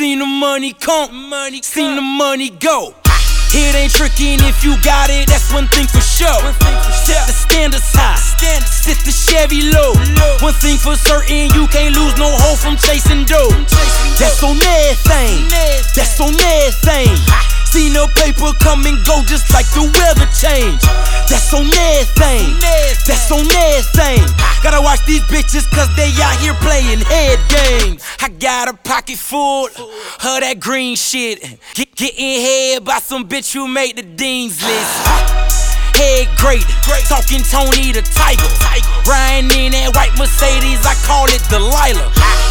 seen the money come, seen the money go. It ain't tricking if you got it, that's one thing for sure. Set the standards high, sit the Chevy low. One thing for certain, you can't lose no hoe from chasing dough. That's on everything, that's on everything. Seen the paper come and go just like the weather change. That's on everything, that's on everything. Gotta watch these bitches cause they out here playing head games. I got a pocket full of that green shit. Getting head by some bitch who made the dean's list. Head great, talking Tony the Tiger. Riding in that white Mercedes, I call it Delilah.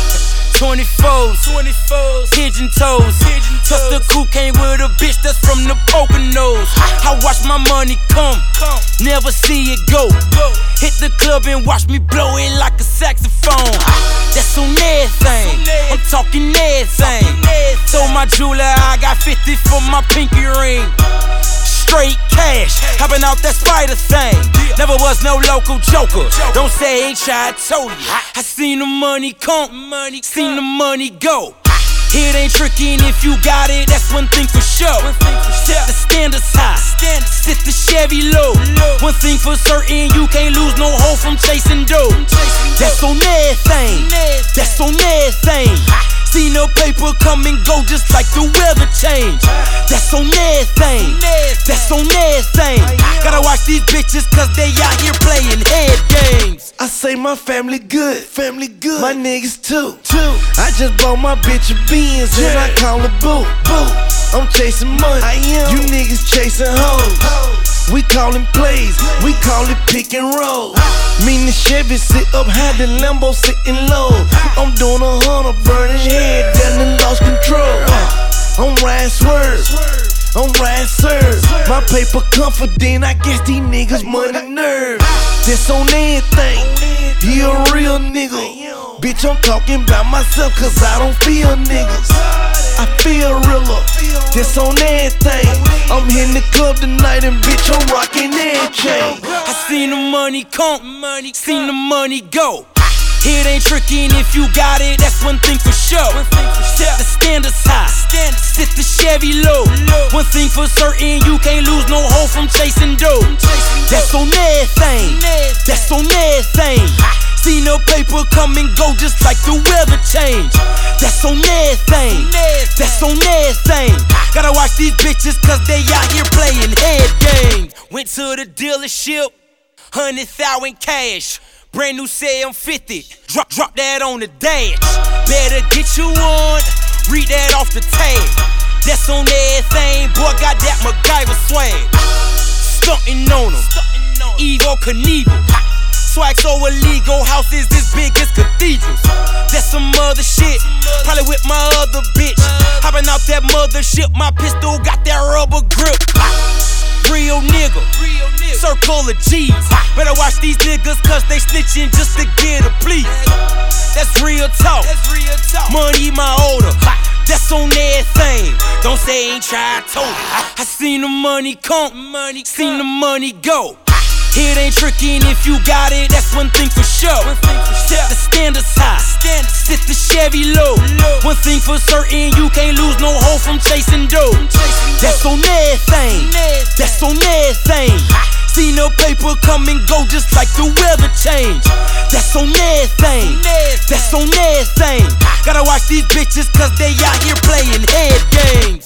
24s, pigeon toes. Tuck the coupe came with a bitch that's from the Poconos. I watch my money come, never see it go. Hit the club and watch me blow it like a saxophone. That's on everything, I'm talking everything. Told my jeweler I got 50 for my pinky ring. Straight cash, hopping out that spider thing. Never was no local joker. Don't say ain't tried, told you. I seen the money come, seen the money go. It ain't tricking if you got it, that's one thing for sure. Set the standards high, sit the Chevy low. One thing for certain, you can't lose no hoe from chasing dough. That's on everything, that's on everything. Seen the paper come and go just like the weather change. That's on everything, that's on everything. Gotta watch these bitches cause they out here playing head games. I say my family good, my niggas too. I just bought my bitch a Benz and I call her boo. I'm chasing money, you niggas chasing hoes. We callin' plays, we call it pick and roll. Mean the Chevy sit up high, the Lambo sitting low. I'm doing 100, burning head, then and lost control. I'm riding swerve, I'm riding serve. My paper confident, I guess these niggas money nerve. That's on everything, he a real nigga. Bitch, I'm talking about myself cause I don't feel niggas. I feel realer, that's on everything. I'm hitting the club tonight and bitch, I'm rocking everything. I seen the money come, seen the money go. It ain't tricking if you got it, that's one thing for sure. Set the standards high, sit the Chevy low. One thing for certain, you can't lose no hoe from chasing dough. That's on everything, that's on everything. Seen the paper come and go just like the weather change. That's on everything, that's on everything. Gotta watch these bitches cause they out here playing head games. Went to the dealership, 100,000 cash. Brand new say I'm 50, drop that on the dash. Better get you one, read that off the tag. That's on everything, boy got that MacGyver swag. Stuntin' on them, Evo Knievel. Swag so illegal, houses as big as cathedrals. That's some other shit, probably with my other bitch. Hopping out that mothership, my pistol got that rubber grip. Real nigga, circle of G's. Better watch these niggas cause they snitching just to get a plea. That's real talk, money my order. That's on everything, don't say ain't tried, told you. I seen the money come, seen the money go. It ain't tricking if you got it, that's one thing for sure. Set the standards high, sit the Chevy low. One thing for certain, you can't lose no hoe from chasing dough. That's on everything, that's on everything. Seen the paper come and go just like the weather change. That's on everything, that's on everything. Gotta watch these bitches cause they out here playing head games.